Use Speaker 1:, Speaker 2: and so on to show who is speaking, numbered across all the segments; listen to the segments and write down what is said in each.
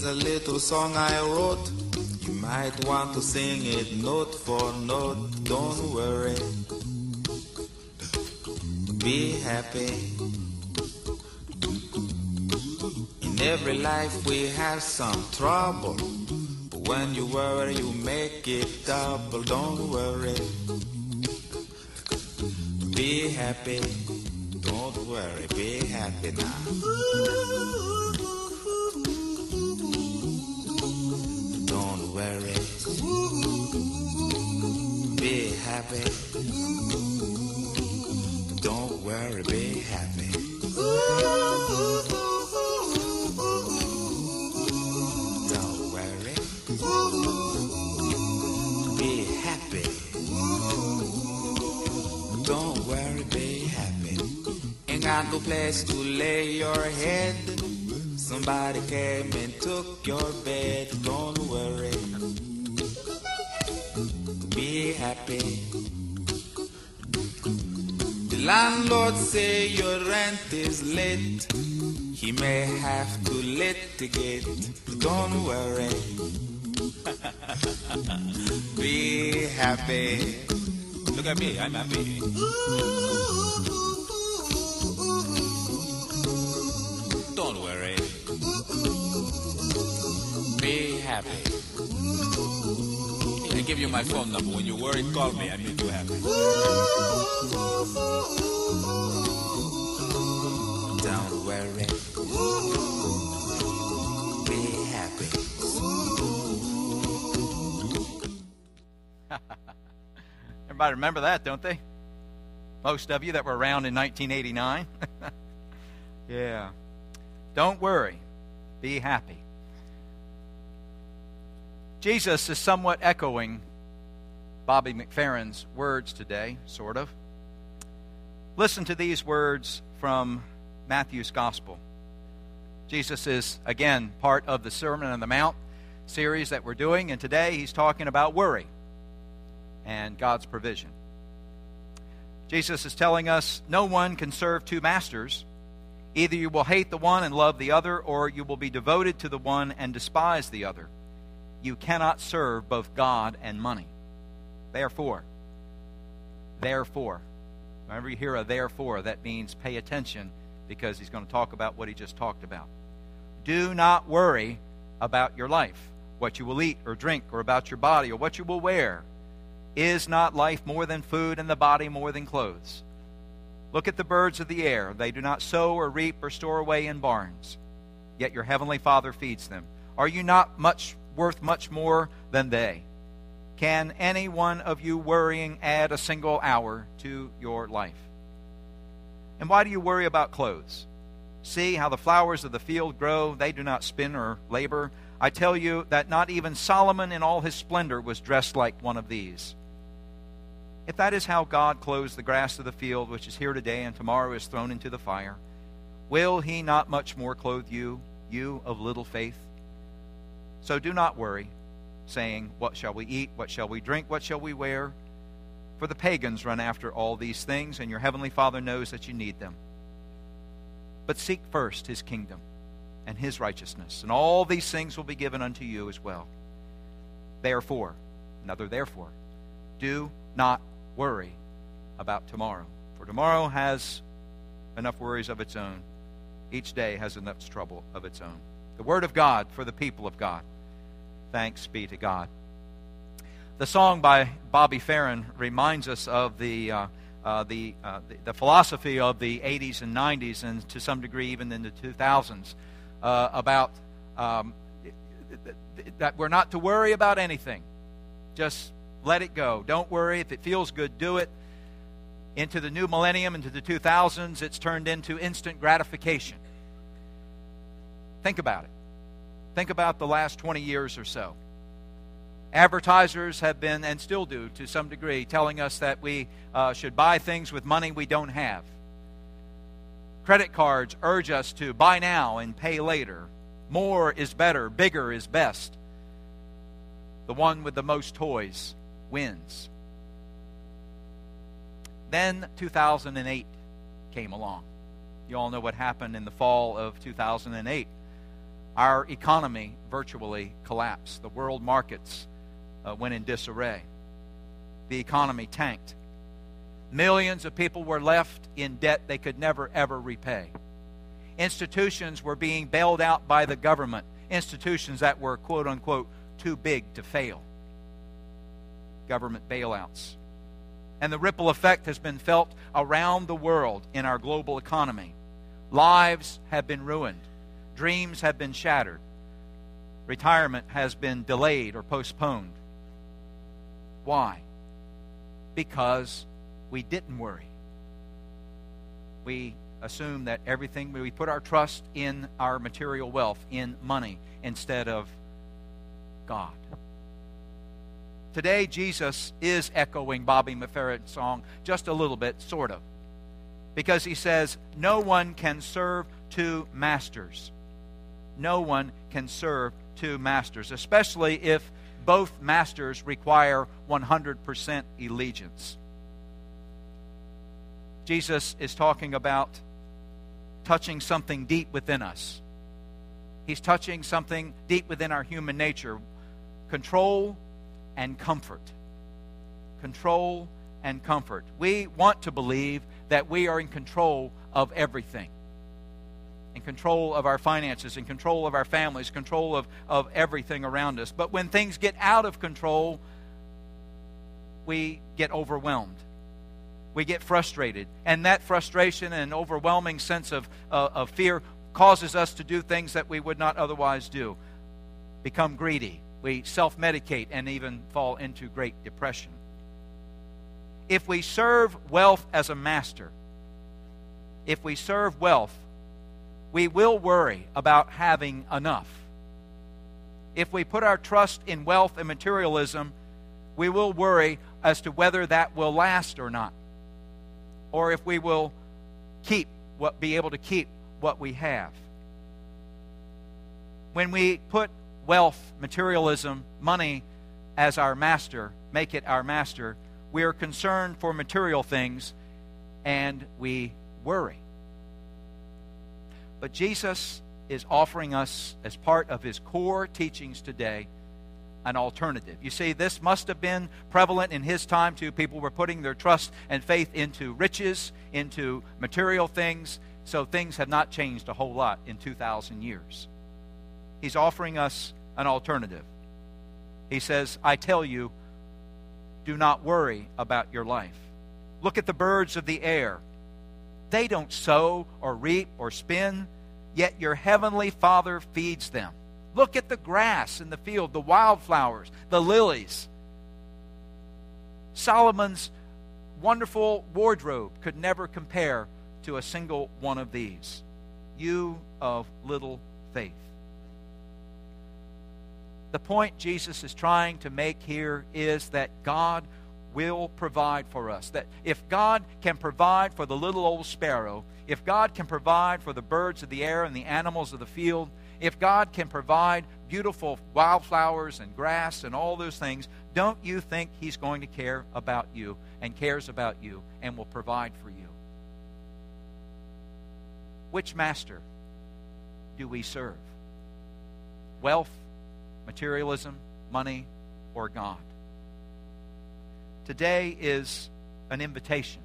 Speaker 1: a little song I wrote. You might want to sing it note for note. Don't worry, be happy. In every life we have some trouble, but when you worry you make it double. Don't worry, be happy. Don't worry, be happy now. Don't worry, be happy. Don't worry, be happy. Don't worry, be happy. Don't worry, be happy. Ain't got no place to lay your head. Somebody came and took your bed. Don't worry, be happy. The landlord say your rent is late. He may have to litigate. Don't worry, be happy. Look at me, I'm happy. Don't worry, be happy. I give you my phone number. When you worry, call me. I make you happy. Don't worry, be happy.
Speaker 2: Everybody remember that, don't they? Most of you that were around in 1989. Yeah. Don't worry, be happy. Jesus is somewhat echoing Bobby McFerrin's words today, sort of. Listen to these words from Matthew's Gospel. Jesus is, again, part of the Sermon on the Mount series that we're doing, and today he's talking about worry and God's provision. Jesus is telling us no one can serve two masters. Either you will hate the one and love the other, or you will be devoted to the one and despise the other. You cannot serve both God and money. Therefore, whenever you hear a therefore, that means pay attention, because he's going to talk about what he just talked about. Do not worry about your life, what you will eat or drink, or about your body, or what you will wear. Is not life more than food, and the body more than clothes? Look at the birds of the air. They do not sow or reap or store away in barns, yet your heavenly Father feeds them. Are you not worth much more than they? Can any one of you worrying add a single hour to your life? And why do you worry about clothes? See how the flowers of the field grow. They do not spin or labor. I tell you that not even Solomon in all his splendor was dressed like one of these. If that is how God clothes the grass of the field, which is here today and tomorrow is thrown into the fire, will he not much more clothe you, you of little faith? So do not worry, saying, what shall we eat? What shall we drink? What shall we wear? For the pagans run after all these things, and your heavenly Father knows that you need them. But seek first his kingdom and his righteousness, and all these things will be given unto you as well. Therefore, another therefore, do not worry about tomorrow, for tomorrow has enough worries of its own. Each day has enough trouble of its own. The word of God for the people of God. Thanks be to God. The song by Bobby Ferrin reminds us of the philosophy of the 80s and 90s, and to some degree even in the 2000s, about that we're not to worry about anything. Just let it go. Don't worry. If it feels good, do it. Into the new millennium, into the 2000s, it's turned into instant gratification. Think about it. Think about the last 20 years or so. Advertisers have been, and still do to some degree, telling us that we should buy things with money we don't have. Credit cards urge us to buy now and pay later. More is better. Bigger is best. The one with the most toys wins. Then 2008 came along. You all know what happened in the fall of 2008. Our economy virtually collapsed. The world markets went in disarray. The economy tanked. Millions of people were left in debt they could never, ever repay. Institutions were being bailed out by the government. Institutions that were, quote unquote, too big to fail. Government bailouts. And the ripple effect has been felt around the world in our global economy. Lives have been ruined. Dreams have been shattered. Retirement has been delayed or postponed. Why? Because we didn't worry. We assume that we put our trust in our material wealth, in money, instead of God. Today, Jesus is echoing Bobby McFerrin's song just a little bit, sort of. Because he says, no one can serve two masters. No one can serve two masters, especially if both masters require 100% allegiance. Jesus is talking about touching something deep within us. He's touching something deep within our human nature. Control and comfort. Control and comfort. We want to believe that we are in control of everything. In control of our finances, in control of our families, control of everything around us. But when things get out of control, we get overwhelmed. We get frustrated. And that frustration and overwhelming sense of fear causes us to do things that we would not otherwise do. Become greedy. We self-medicate and even fall into great depression. If we serve wealth as a master, if we serve wealth, we will worry about having enough. If we put our trust in wealth and materialism, we will worry as to whether that will last or not. Or if we will be able to keep what we have. When we put wealth, materialism, money as our master, make it our master, we are concerned for material things and we worry. But Jesus is offering us, as part of his core teachings today, an alternative. You see, this must have been prevalent in his time too. People were putting their trust and faith into riches, into material things, so things have not changed a whole lot in 2,000 years. He's offering us an alternative. He says, I tell you, do not worry about your life. Look at the birds of the air. They don't sow or reap or spin, yet your heavenly Father feeds them. Look at the grass in the field, the wildflowers, the lilies. Solomon's wonderful wardrobe could never compare to a single one of these. You of little faith. The point Jesus is trying to make here is that God will provide for us. That if God can provide for the little old sparrow, if God can provide for the birds of the air and the animals of the field, if God can provide beautiful wildflowers and grass and all those things, don't you think he's going to care about you and cares about you and will provide for you? Which master do we serve? Wealth, materialism, money, or God? Today is an invitation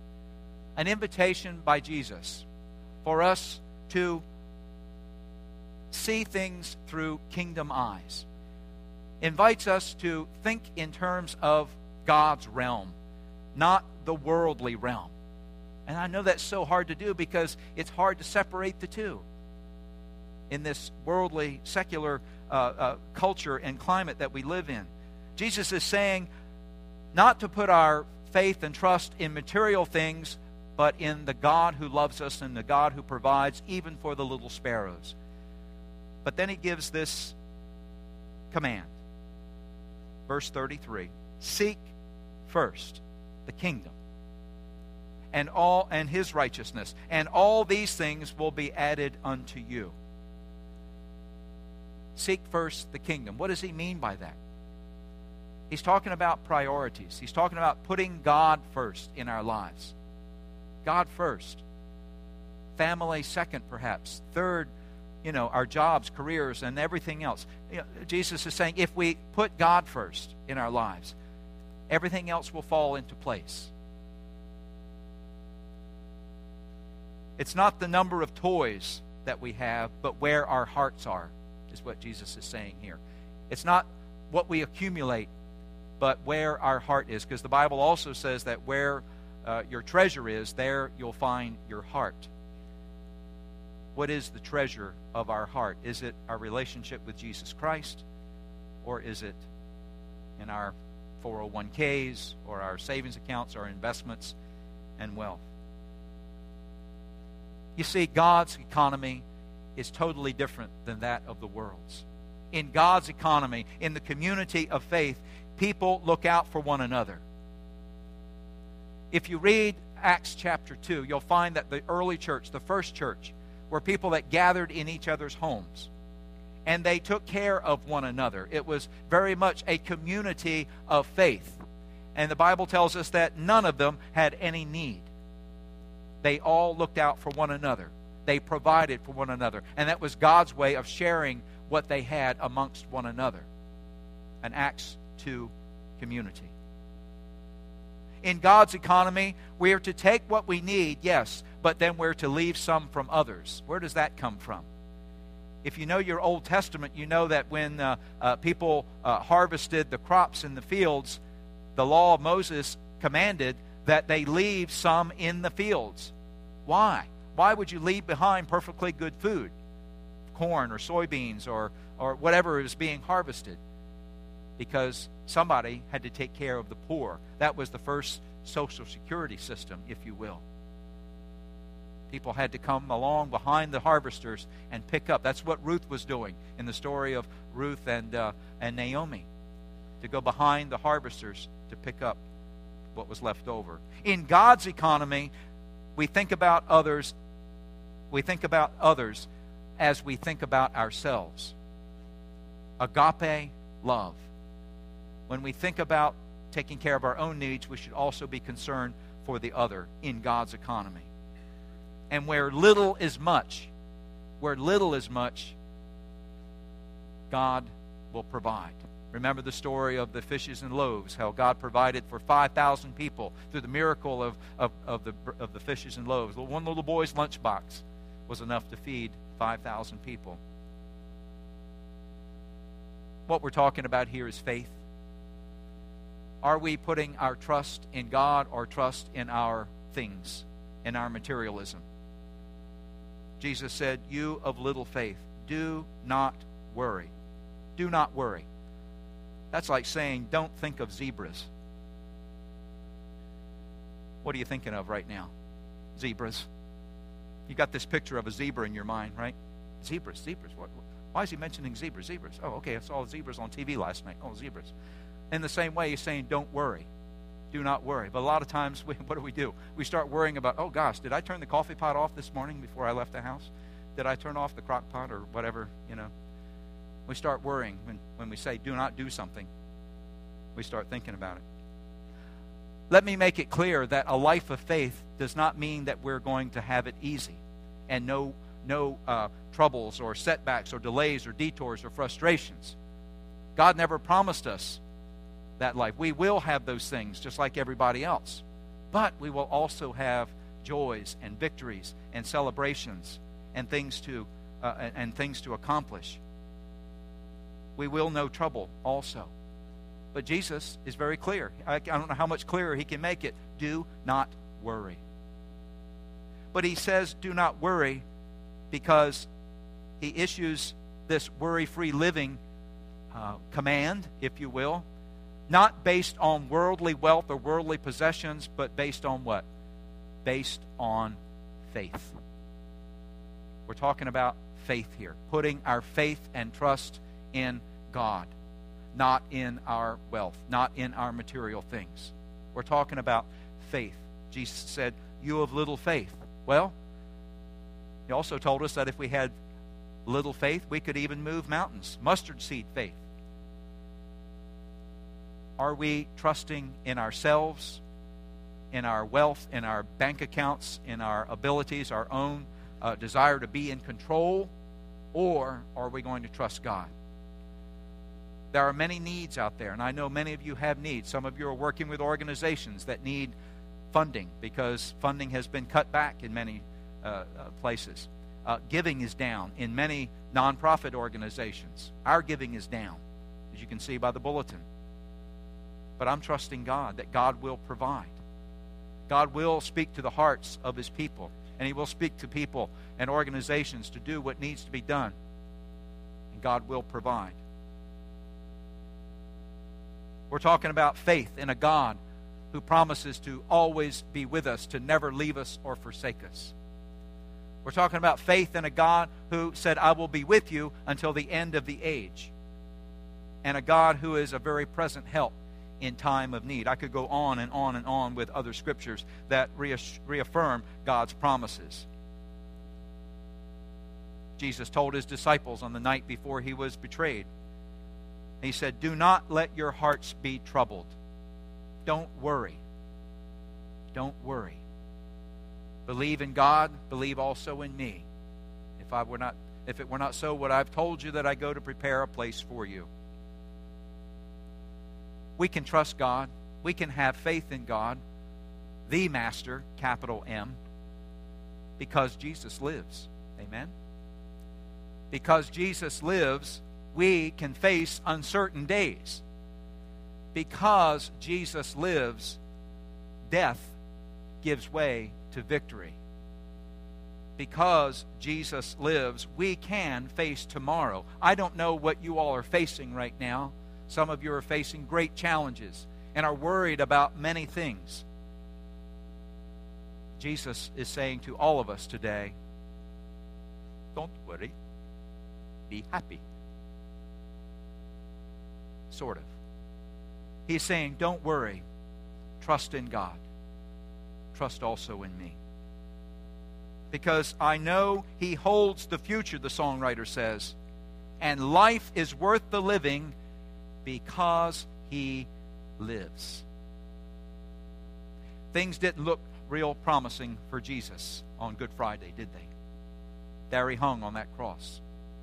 Speaker 2: by Jesus for us to see things through kingdom eyes. Invites us to think in terms of God's realm, not the worldly realm. And I know that's so hard to do because it's hard to separate the two in this worldly, secular culture and climate that we live in. Jesus is saying not to put our faith and trust in material things, but in the God who loves us and the God who provides even for the little sparrows. But then he gives this command. Verse 33, seek first the kingdom and his righteousness, and all these things will be added unto you. Seek first the kingdom. What does he mean by that? He's talking about priorities. He's talking about putting God first in our lives. God first. Family second, perhaps. Third, our jobs, careers, and everything else. Jesus is saying if we put God first in our lives, everything else will fall into place. It's not the number of toys that we have, but where our hearts are, is what Jesus is saying here. It's not what we accumulate, but where our heart is. Because the Bible also says that where your treasure is, there you'll find your heart. What is the treasure of our heart? Is it our relationship with Jesus Christ? Or is it in our 401ks or our savings accounts, our investments and wealth? You see, God's economy is totally different than that of the world's. In God's economy, in the community of faith, people look out for one another. If you read Acts chapter 2, you'll find that the early church, the first church, were people that gathered in each other's homes. And they took care of one another. It was very much a community of faith. And the Bible tells us that none of them had any need. They all looked out for one another. They provided for one another. And that was God's way of sharing what they had amongst one another. An Acts 2 community. In God's economy, we are to take what we need, yes, but then we're to leave some from others. Where does that come from? If you know your Old Testament, you know that when people harvested the crops in the fields, the law of Moses commanded that they leave some in the fields. Why? Why would you leave behind perfectly good food? Corn or soybeans or whatever is being harvested. Because somebody had to take care of the poor. That was the first social security system, if you will. People had to come along behind the harvesters and pick up. That's what Ruth was doing in the story of Ruth and Naomi. To go behind the harvesters to pick up what was left over. In God's economy, we think about others. We think about others as we think about ourselves. Agape love. When we think about taking care of our own needs, we should also be concerned for the other in God's economy. And where little is much, God will provide. Remember the story of the fishes and loaves, how God provided for 5,000 people through the miracle of the fishes and loaves. One little boy's lunchbox was enough to feed 5,000 people. What we're talking about here is faith. Are we putting our trust in God or trust in our things, in our materialism? Jesus said, "You of little faith, do not worry." Do not worry. That's like saying, don't think of zebras. What are you thinking of right now? Zebras. You got this picture of a zebra in your mind, right? Zebras. What? Why is he mentioning zebras? Zebras. Oh, okay, I saw zebras on TV last night. Oh, zebras. In the same way, he's saying, don't worry. Do not worry. But a lot of times, what do? We start worrying about, oh gosh, did I turn the coffee pot off this morning before I left the house? Did I turn off the crock pot or whatever, We start worrying when we say, do not do something. We start thinking about it. Let me make it clear that a life of faith does not mean that we're going to have it easy and no troubles or setbacks or delays or detours or frustrations. God never promised us that life. We will have those things just like everybody else. But we will also have joys and victories and celebrations and things to accomplish. We will know trouble also. But Jesus is very clear. I don't know how much clearer he can make it. Do not worry. But he says do not worry because he issues this worry-free living command, if you will, not based on worldly wealth or worldly possessions, but based on what? Based on faith. We're talking about faith here, putting our faith and trust in God, not in our wealth, not in our material things. We're talking about faith. Jesus said, "You of little faith." Well, he also told us that if we had little faith, we could even move mountains. Mustard seed faith. Are we trusting in ourselves, in our wealth, in our bank accounts, in our abilities, our own desire to be in control? Or are we going to trust God? There are many needs out there, and I know many of you have needs. Some of you are working with organizations that need funding because funding has been cut back in many places. Giving is down in many nonprofit organizations. Our giving is down, as you can see by the bulletin. But I'm trusting God that God will provide. God will speak to the hearts of His people, and He will speak to people and organizations to do what needs to be done. And God will provide. We're talking about faith in a God who promises to always be with us, to never leave us or forsake us. We're talking about faith in a God who said, I will be with you until the end of the age. And a God who is a very present help in time of need. I could go on and on and on with other scriptures that reaffirm God's promises. Jesus told His disciples on the night before He was betrayed, He said, do not let your hearts be troubled. Don't worry. Don't worry. Believe in God, believe also in me. If it were not so, would I have told you that I go to prepare a place for you? We can trust God. We can have faith in God, the Master, capital M, because Jesus lives. Amen? Because Jesus lives, we can face uncertain days. Because Jesus lives, death gives way to victory. Because Jesus lives, we can face tomorrow. I don't know what you all are facing right now. Some of you are facing great challenges and are worried about many things. Jesus is saying to all of us today, don't worry, be happy. Sort of. He's saying, don't worry, trust in God. Trust also in me. Because I know He holds the future, the songwriter says, and life is worth the living because He lives. Things didn't look real promising for Jesus on Good Friday, did they? There He hung on that cross.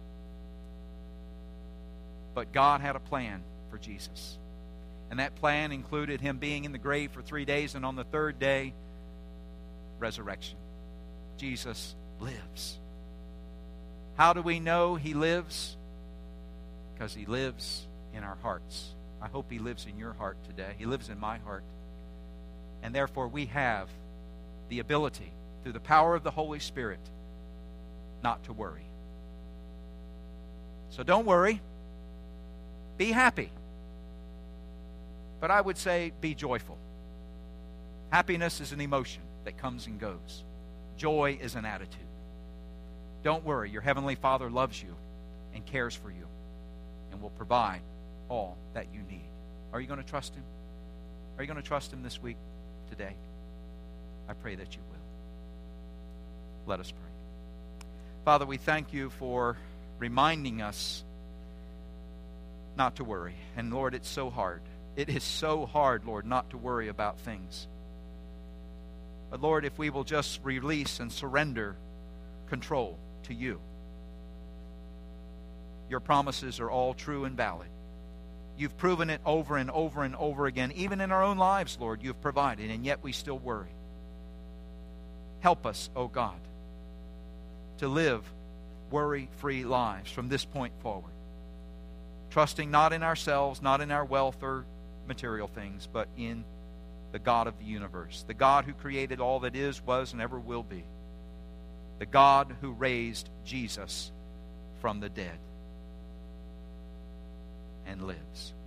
Speaker 2: But God had a plan for Jesus. And that plan included Him being in the grave for 3 days, and on the third day, resurrection. Jesus lives. How do we know He lives? Because He lives in our hearts. I hope He lives in your heart today. He lives in my heart. And therefore we have the ability, through the power of the Holy Spirit, not to worry. So don't worry. Be happy. But I would say be joyful. Happiness is an emotion that comes and goes. Joy is an attitude. Don't worry. Your Heavenly Father loves you and cares for you and will provide all that you need. Are you going to trust Him? Are you going to trust Him this week, today? I pray that you will. Let us pray. Father, we thank you for reminding us not to worry. And Lord, it's so hard. It is so hard, Lord, not to worry about things. But Lord, if we will just release and surrender control to you, your promises are all true and valid. You've proven it over and over and over again. Even in our own lives, Lord, you've provided, and yet we still worry. Help us, O God, to live worry-free lives from this point forward. Trusting not in ourselves, not in our wealth or material things, but in the God of the universe, the God who created all that is, was, and ever will be, the God who raised Jesus from the dead and lives.